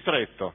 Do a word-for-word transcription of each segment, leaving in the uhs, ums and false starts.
Stretto.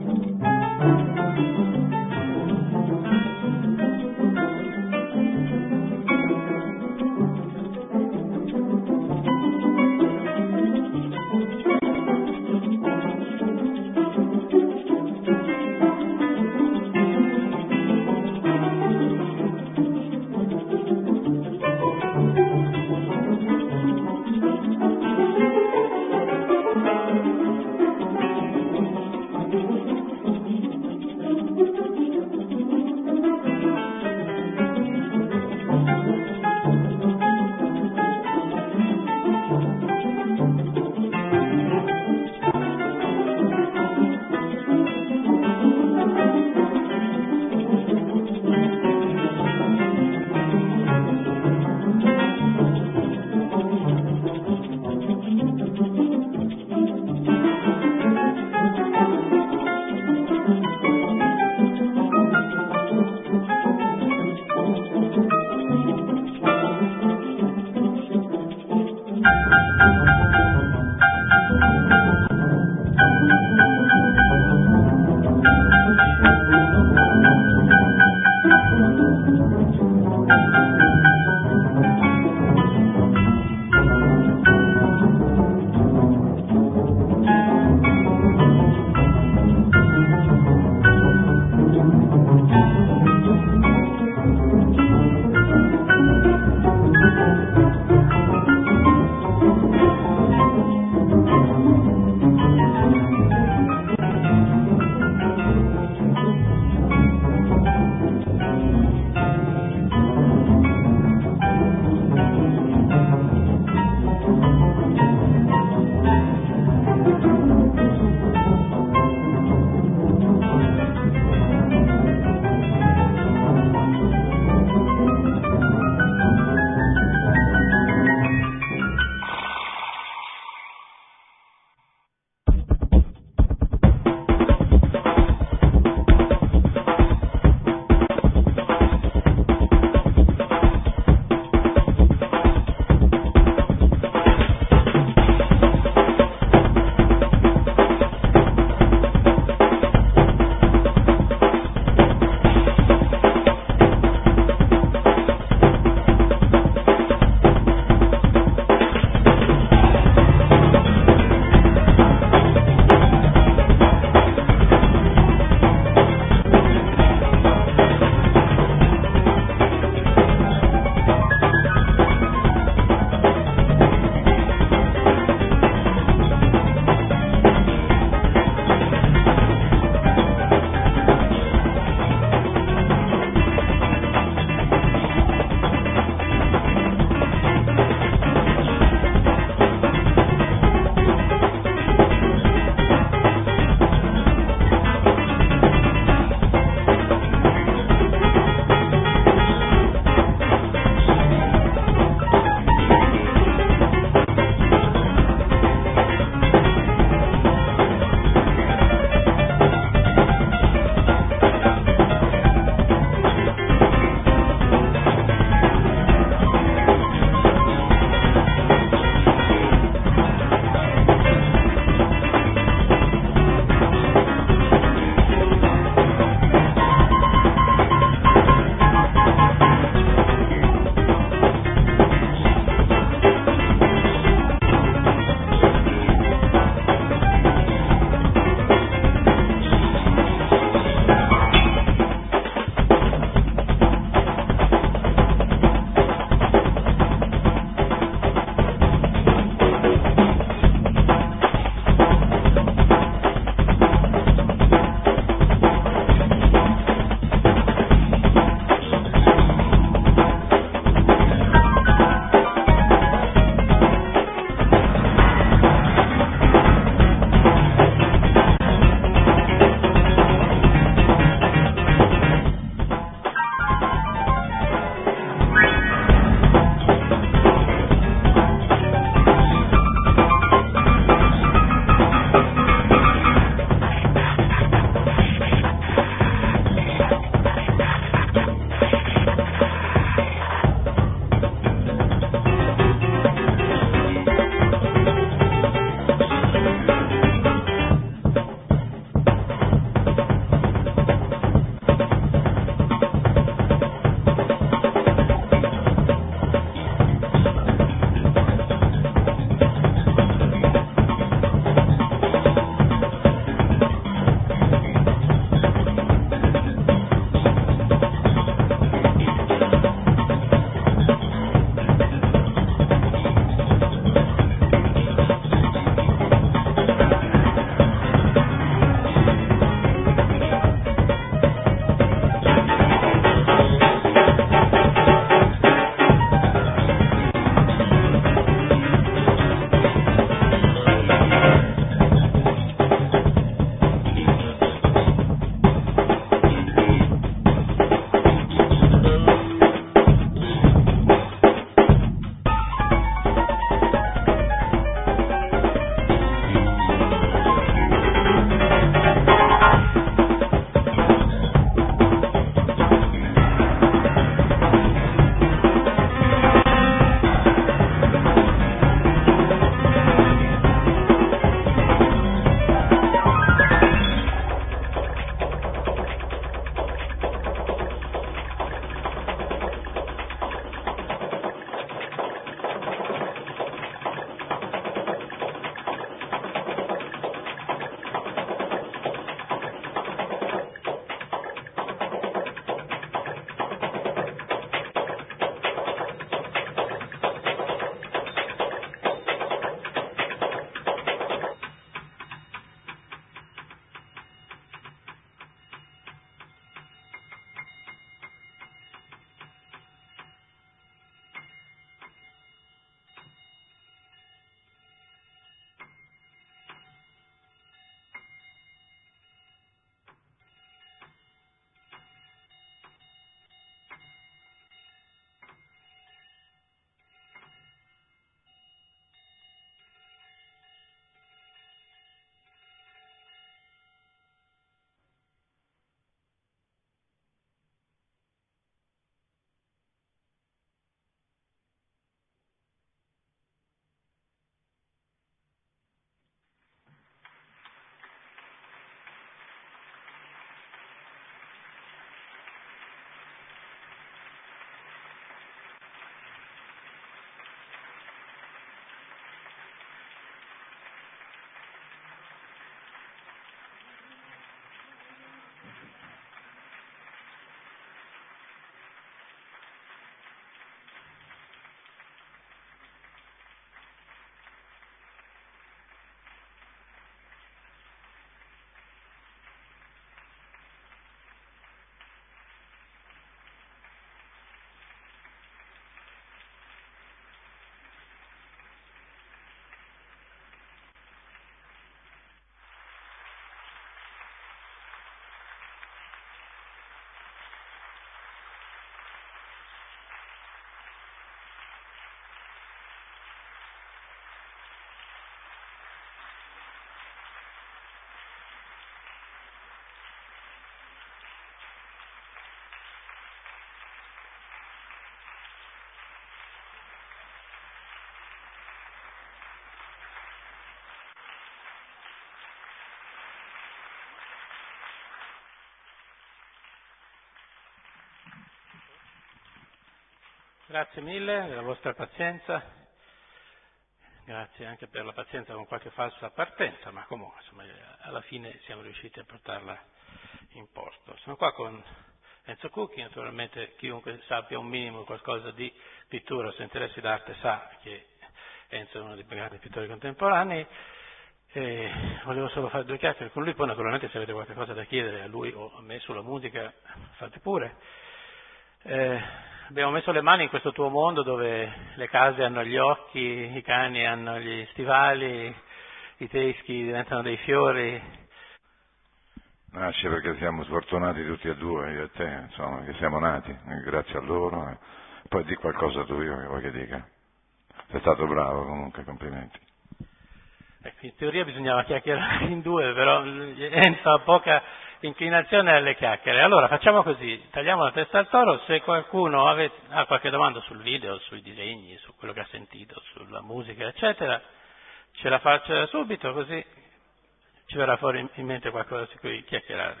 Grazie mille della vostra pazienza, grazie anche per la pazienza con qualche falsa partenza, ma comunque insomma, alla fine siamo riusciti a portarla in porto. Sono qua con Enzo Cucchi, naturalmente chiunque sappia un minimo qualcosa di pittura o se interessi d'arte sa che Enzo è uno dei più grandi pittori contemporanei. E volevo solo fare due chiacchiere con lui, poi naturalmente se avete qualche cosa da chiedere a lui o a me sulla musica fate pure. Eh, abbiamo messo le mani in questo tuo mondo dove le case hanno gli occhi, i cani hanno gli stivali, i teschi diventano dei fiori. Nasce perché siamo sfortunati tutti e due, io e te, insomma, che siamo nati, grazie a loro. Eh. Poi di qualcosa tu, io che vuoi che dica. Sei stato bravo comunque, complimenti. Ecco, in teoria bisognava chiacchierare in due, però Enzo ha poca inclinazione alle chiacchiere. Allora facciamo così, tagliamo la testa al toro, se qualcuno ave, ha qualche domanda sul video, sui disegni, su quello che ha sentito, sulla musica, eccetera, ce la faccia subito, così ci verrà fuori in mente qualcosa su cui chiacchierare.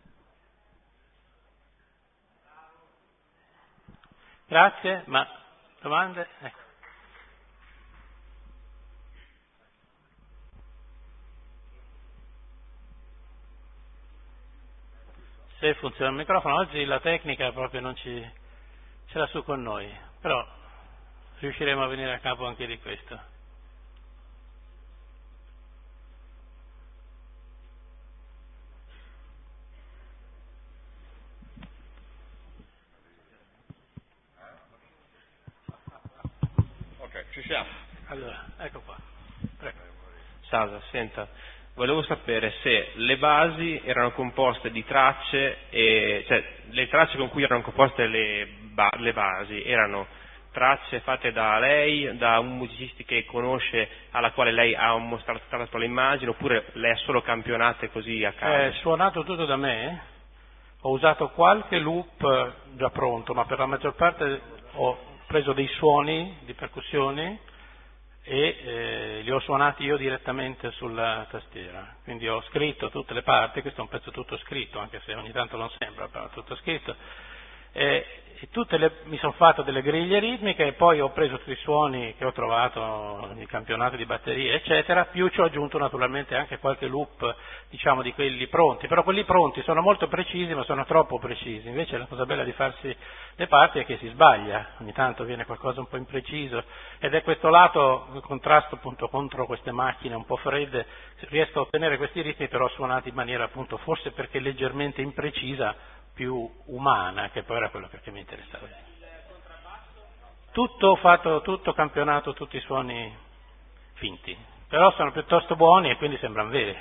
Grazie, ma domande? Ecco. Se funziona il microfono, oggi la tecnica proprio non ci ce l'ha su con noi, però riusciremo a venire a capo anche di questo. Ok, ci siamo. Allora, ecco qua. Prego. Sasa, senta, volevo sapere se le basi erano composte di tracce, e, cioè le tracce con cui erano composte le, ba- le basi erano tracce fatte da lei, da un musicista che conosce, alla quale lei ha mostrato le immagini, oppure le ha solo campionate così a caso? È suonato tutto da me, ho usato qualche loop già pronto, ma per la maggior parte ho preso dei suoni di percussioni e eh, li ho suonati io direttamente sulla tastiera, quindi ho scritto tutte le parti, questo è un pezzo tutto scritto, anche se ogni tanto non sembra, però tutto scritto, e, e tutte le, mi sono fatto delle griglie ritmiche e poi ho preso tutti i suoni che ho trovato nei campionati di batteria, eccetera, più ci ho aggiunto naturalmente anche qualche loop, diciamo, di quelli pronti, però quelli pronti sono molto precisi, ma sono troppo precisi, invece la cosa bella di farsi le parti è che si sbaglia, ogni tanto viene qualcosa un po' impreciso, ed è questo lato, il contrasto appunto contro queste macchine un po' fredde, riesco a ottenere questi ritmi però suonati in maniera appunto, forse perché leggermente imprecisa, più umana, che poi era quello che mi interessava. Tutto fatto, tutto campionato, tutti i suoni finti, però sono piuttosto buoni e quindi sembrano veri.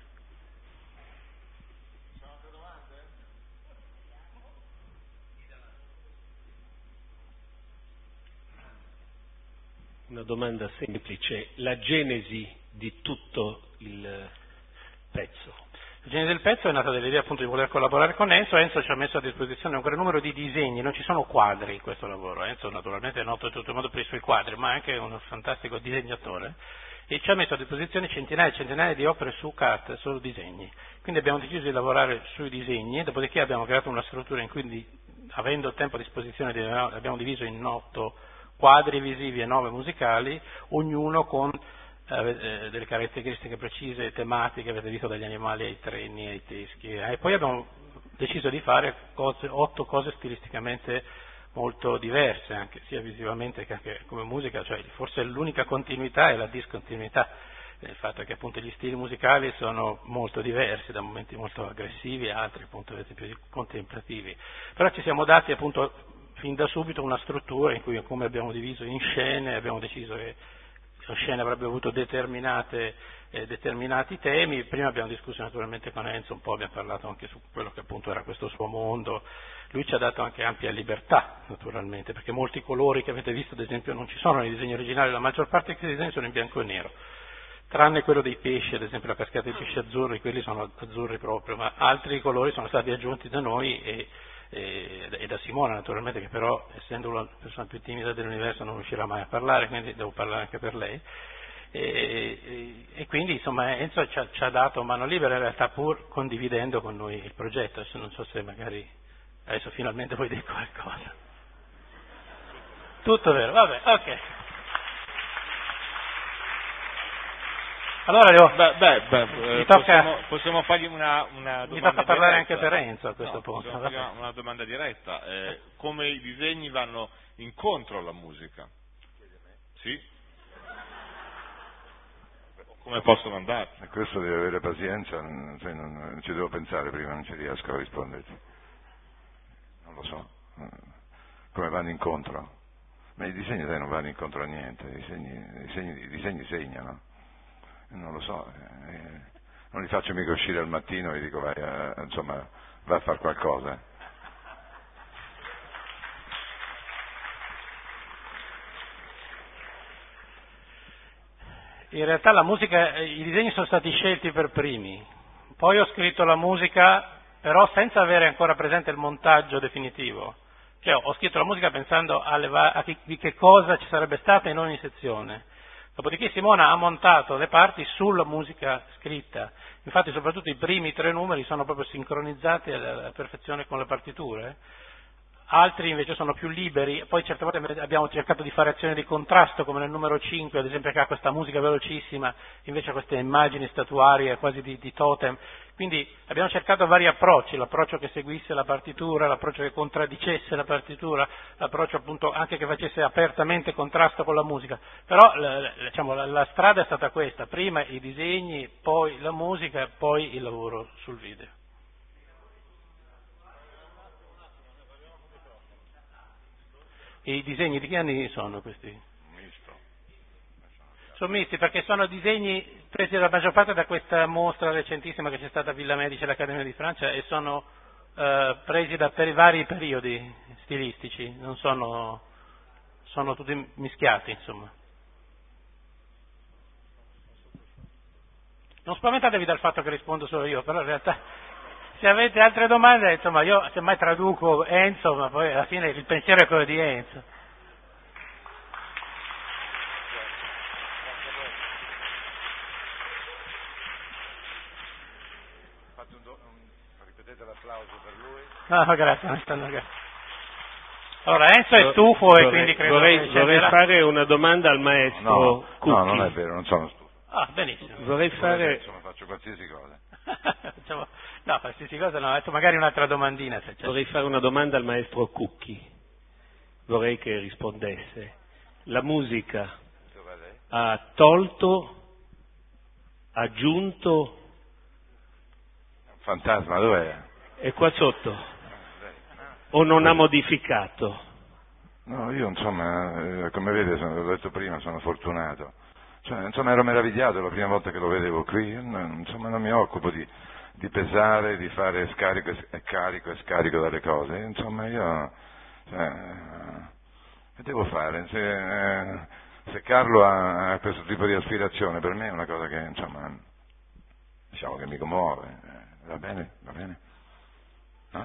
Una domanda semplice, la genesi di tutto il pezzo? La genesi del pezzo è nata dall'idea appunto di voler collaborare con Enzo. Enzo ci ha messo a disposizione un gran numero di disegni, non ci sono quadri in questo lavoro. Enzo naturalmente è noto in tutto il mondo per i suoi quadri, ma è anche un fantastico disegnatore, e ci ha messo a disposizione centinaia e centinaia di opere su carta, solo disegni. Quindi abbiamo deciso di lavorare sui disegni, dopodiché abbiamo creato una struttura in cui, avendo il tempo a disposizione, abbiamo diviso in otto quadri visivi e nove musicali, ognuno con eh, delle caratteristiche precise, tematiche, avete visto, dagli animali ai treni, ai teschi, e poi abbiamo deciso di fare cose, otto cose stilisticamente molto diverse, anche sia visivamente che anche come musica, cioè forse l'unica continuità è la discontinuità, il fatto che appunto gli stili musicali sono molto diversi, da momenti molto aggressivi a altri appunto più contemplativi, però ci siamo dati appunto fin da subito una struttura in cui, come abbiamo diviso in scene, abbiamo deciso che la scena avrebbe avuto determinate, eh, determinati temi. Prima abbiamo discusso naturalmente con Enzo un po', abbiamo parlato anche su quello che appunto era questo suo mondo. Lui ci ha dato anche ampia libertà naturalmente, perché molti colori che avete visto ad esempio non ci sono nei disegni originali, la maggior parte dei disegni sono in bianco e nero, tranne quello dei pesci, ad esempio la cascata dei pesci azzurri, quelli sono azzurri proprio, ma altri colori sono stati aggiunti da noi e E, e da Simona naturalmente, che però essendo la persona più timida dell'universo non riuscirà mai a parlare, quindi devo parlare anche per lei, e, e, e quindi insomma Enzo ci ha, ci ha dato mano libera in realtà, pur condividendo con noi il progetto. Adesso non so se magari adesso finalmente vuoi dire qualcosa. Tutto vero, vabbè, ok. Allora devo... Beh, beh, beh, tocca... possiamo, possiamo fargli una, una domanda Mi tocca parlare diretta. anche per Enzo a questo no, punto. Possiamo fargli una, una domanda diretta. Eh, come i disegni vanno incontro alla musica? Sì? Come possono andare? E questo deve avere pazienza, non, cioè, non, non ci devo pensare prima, non ci riesco a risponderti. Non lo so. Come vanno incontro? Ma i disegni dai, non vanno incontro a niente, i disegni, i disegni, i disegni segnano. Non lo so, eh, non li faccio mica uscire al mattino e dico vai a, insomma, vai a fare qualcosa. In realtà la musica, i disegni sono stati scelti per primi, poi ho scritto la musica però senza avere ancora presente il montaggio definitivo, cioè ho scritto la musica pensando alle va- a chi- di che cosa ci sarebbe stata in ogni sezione, dopodiché Simona ha montato le parti sulla musica scritta, infatti soprattutto i primi tre numeri sono proprio sincronizzati alla perfezione con le partiture. Altri invece sono più liberi, poi certe volte abbiamo cercato di fare azioni di contrasto, come nel numero cinque, ad esempio, che ha questa musica velocissima, invece queste immagini statuarie quasi di, di totem, quindi abbiamo cercato vari approcci, l'approccio che seguisse la partitura, l'approccio che contraddicesse la partitura, l'approccio appunto anche che facesse apertamente contrasto con la musica, però la, diciamo, la, la strada è stata questa, prima i disegni, poi la musica, poi il lavoro sul video. I disegni di che anni sono questi? Misto. Sono misti perché sono disegni presi la maggior parte da questa mostra recentissima che c'è stata a Villa Medici all'Accademia di Francia e sono eh, presi da per vari periodi stilistici, non sono, sono tutti mischiati, insomma. Non spaventatevi dal fatto che rispondo solo io, però in realtà se avete altre domande, insomma, io semmai traduco Enzo, ma poi alla fine il pensiero è quello di Enzo. Fate un do- un, ripetete l'applauso per lui. No, grazie, non stanno grazie. Allora, Enzo è stufo e quindi credo vorrei, che vorrei fare una domanda al maestro No, Cucchi. no, non è vero, non sono stufo. Ah, benissimo. Vorrei fare... Insomma, faccio qualsiasi cosa. Diciamo, no, qualsiasi cosa no, adesso magari un'altra domandina se c'è. Vorrei fare una domanda al maestro Cucchi. Vorrei che rispondesse. La musica ha tolto, aggiunto... Fantasma, dov'è? È qua sotto. O non ha modificato? No, io insomma, eh, come vede, sono, l'ho detto prima, sono fortunato. Cioè, insomma, ero meravigliato la prima volta che lo vedevo qui, insomma, non mi occupo di, di pesare, di fare scarico e carico e scarico dalle cose, insomma, io, cioè, che devo fare? Se, eh, se Carlo ha, ha questo tipo di aspirazione, per me è una cosa che, insomma, diciamo che mi commuove, eh, va bene, va bene, no?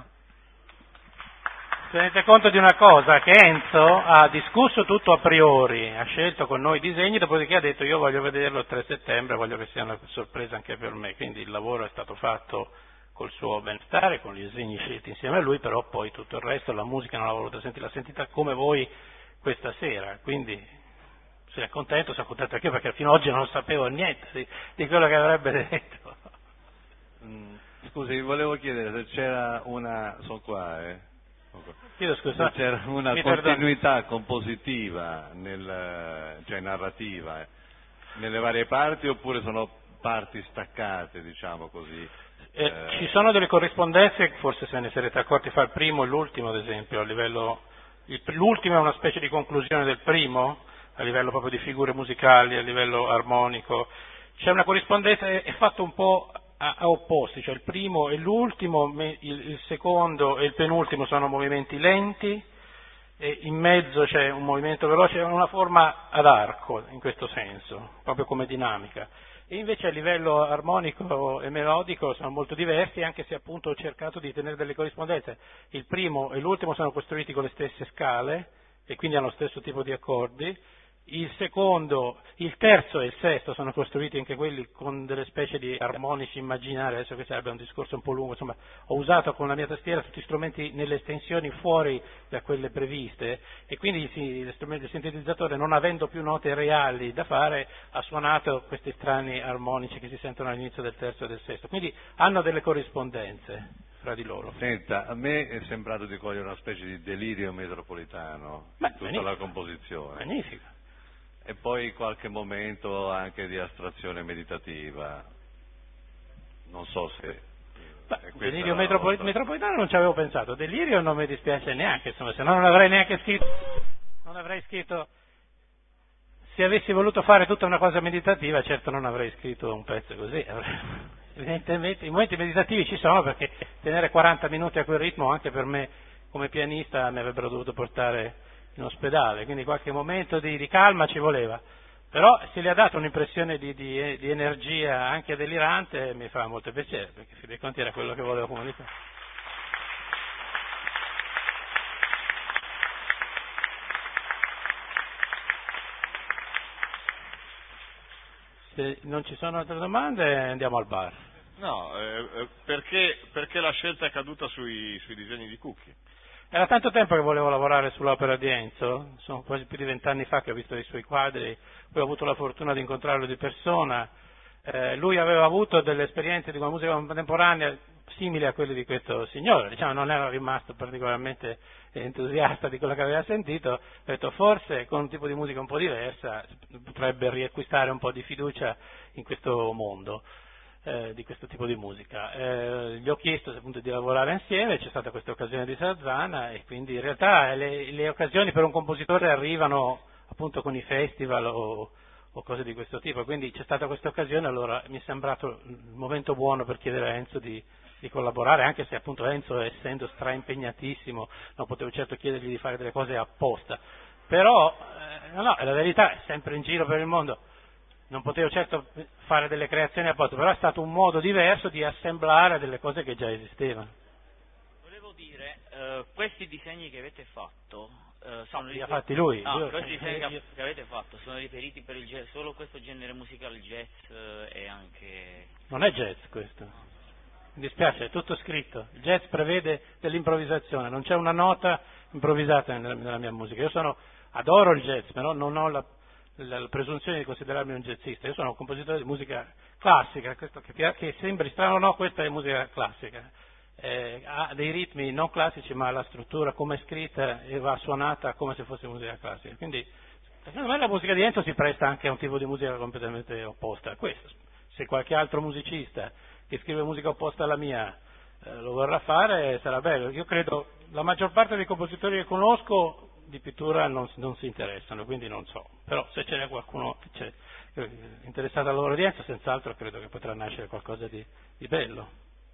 Tenete conto di una cosa, che Enzo ha discusso tutto a priori, ha scelto con noi i disegni, dopodiché ha detto io voglio vederlo il tre settembre, voglio che sia una sorpresa anche per me, quindi il lavoro è stato fatto col suo benestare, con gli disegni scelti insieme a lui, però poi tutto il resto, la musica non l'ha voluta sentire, l'ha sentita come voi questa sera, quindi se è contento, sono contento anche io perché fino ad oggi non sapevo niente di, di quello che avrebbe detto. Scusi, volevo chiedere se c'era una, sono qua, eh. Chiedo scusa, c'era una mi continuità compositiva, nel, cioè narrativa, eh, nelle varie parti oppure sono parti staccate, diciamo così? Eh, eh... Ci sono delle corrispondenze, forse se ne sarete accorti fra il primo e l'ultimo ad esempio, a livello, il, l'ultimo è una specie di conclusione del primo, a livello proprio di figure musicali, a livello armonico, c'è una corrispondenza, è, è fatto un po' a, a opposti, cioè il primo e l'ultimo, il, il secondo e il penultimo sono movimenti lenti, e in mezzo c'è un movimento veloce, è una forma ad arco in questo senso, proprio come dinamica. E invece a livello armonico e melodico sono molto diversi, anche se appunto ho cercato di tenere delle corrispondenze. Il primo e l'ultimo sono costruiti con le stesse scale e quindi hanno lo stesso tipo di accordi, il secondo, il terzo e il sesto sono costruiti anche quelli con delle specie di armonici immaginari, adesso questo sarebbe un discorso un po' lungo, insomma ho usato con la mia tastiera tutti strumenti nelle estensioni fuori da quelle previste e quindi sì, lo strumento del sintetizzatore, non avendo più note reali da fare, ha suonato questi strani armonici che si sentono all'inizio del terzo e del sesto, quindi hanno delle corrispondenze fra di loro. Senta, a me è sembrato di cogliere una specie di delirio metropolitano Beh, in tutta magnifico. la composizione. Magnifico. E poi qualche momento anche di astrazione meditativa. Non so se... Beh, è questa delirio la metropoli- vostra- metropolitano non ci avevo pensato, delirio non mi dispiace neanche, insomma, se no non avrei neanche scritto, non avrei scritto, se avessi voluto fare tutta una cosa meditativa, certo non avrei scritto un pezzo così, avrei, evidentemente i momenti meditativi ci sono perché tenere quaranta minuti a quel ritmo anche per me come pianista mi avrebbero dovuto portare in ospedale, quindi qualche momento di, di calma ci voleva, però se le ha dato un'impressione di, di, di energia anche delirante mi fa molto piacere, perché a fin dei conti era quello che volevo comunicare. Se non ci sono altre domande andiamo al bar. No, eh, eh, perché, perché la scelta è caduta sui, sui disegni di Cucchi? Era tanto tempo che volevo lavorare sull'opera di Enzo, sono quasi più di vent'anni fa che ho visto i suoi quadri, poi ho avuto la fortuna di incontrarlo di persona, eh, lui aveva avuto delle esperienze di una musica contemporanea simili a quelle di questo signore, diciamo non era rimasto particolarmente entusiasta di quello che aveva sentito, ho detto forse con un tipo di musica un po' diversa potrebbe riacquistare un po' di fiducia in questo mondo. Eh, di questo tipo di musica. Eh, gli ho chiesto appunto di lavorare insieme, c'è stata questa occasione di Sarzana e quindi in realtà le, le occasioni per un compositore arrivano appunto con i festival o, o cose di questo tipo, quindi c'è stata questa occasione, allora mi è sembrato il momento buono per chiedere a Enzo di, di collaborare, anche se appunto Enzo essendo straimpegnatissimo non potevo certo chiedergli di fare delle cose apposta, però eh, no, no, la verità è sempre in giro per il mondo. Non potevo certo fare delle creazioni apposta, però è stato un modo diverso di assemblare delle cose che già esistevano. Volevo dire, eh, questi disegni che avete fatto eh, sono Li rifer- ha fatti lui. No, Io- questi disegni che, io- che avete fatto sono riferiti per il jazz, solo questo genere musicale, jazz eh, e anche... Non è jazz questo. Mi dispiace, è tutto scritto. Il jazz prevede dell'improvvisazione, non c'è una nota improvvisata nella, nella mia musica. Io sono, adoro il jazz, però non ho la La, la presunzione di considerarmi un jazzista, io sono un compositore di musica classica, questo che, che sembri strano o no, questa è musica classica, eh, ha dei ritmi non classici ma la struttura come è scritta e va suonata come se fosse musica classica, quindi secondo me la musica di Enzo si presta anche a un tipo di musica completamente opposta a questo, se qualche altro musicista che scrive musica opposta alla mia eh, lo vorrà fare sarà bello, io credo la maggior parte dei compositori che conosco di pittura non, non si interessano, quindi non so, però se ce n'è qualcuno che c'è eh, interessato alla loro udienza, senz'altro credo che potrà nascere qualcosa di, di bello.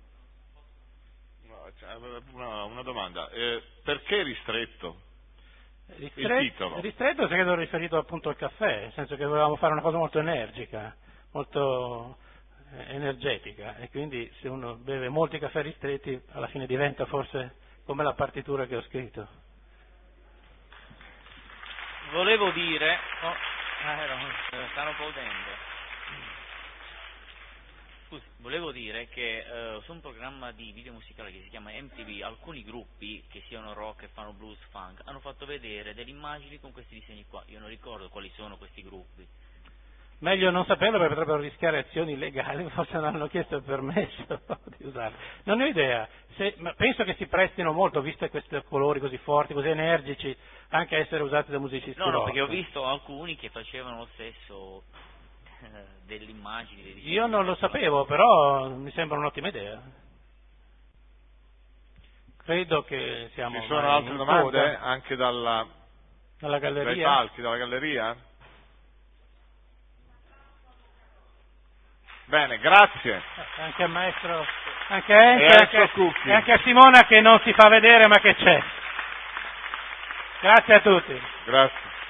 No, cioè, una, una domanda, eh, perché ristretto? Ristretto, Il titolo? Ristretto credo riferito appunto al caffè, nel senso che volevamo fare una cosa molto energica, molto eh, energetica, e quindi se uno beve molti caffè ristretti alla fine diventa forse come la partitura che ho scritto. Volevo dire... Oh, ah, no, stanno applaudendo. Scusi, volevo dire che uh, su un programma di video musicale che si chiama M T V, alcuni gruppi, che siano rock e fanno blues, funk, hanno fatto vedere delle immagini con questi disegni qua. Io non ricordo quali sono questi gruppi. Meglio non saperlo perché potrebbero rischiare azioni illegali, forse non hanno chiesto il permesso di usarli. Non ho idea, Se, ma penso che si prestino molto, visto questi colori così forti, così energici, anche a essere usati da musicisti No, no, rock. perché ho visto alcuni che facevano lo stesso eh, delle immagini. Dei disegni. Io non lo sapevo, però mi sembra un'ottima idea. Credo che siamo... Ci sono ormai altre in domande coda. anche dalla, Dalla dai galleria? palchi, dalla galleria? Bene, grazie. Anche al maestro, anche a Enzo, E anche, Enzo Cucchi. e anche a Simona che non si fa vedere ma che c'è. Grazie a tutti. Grazie.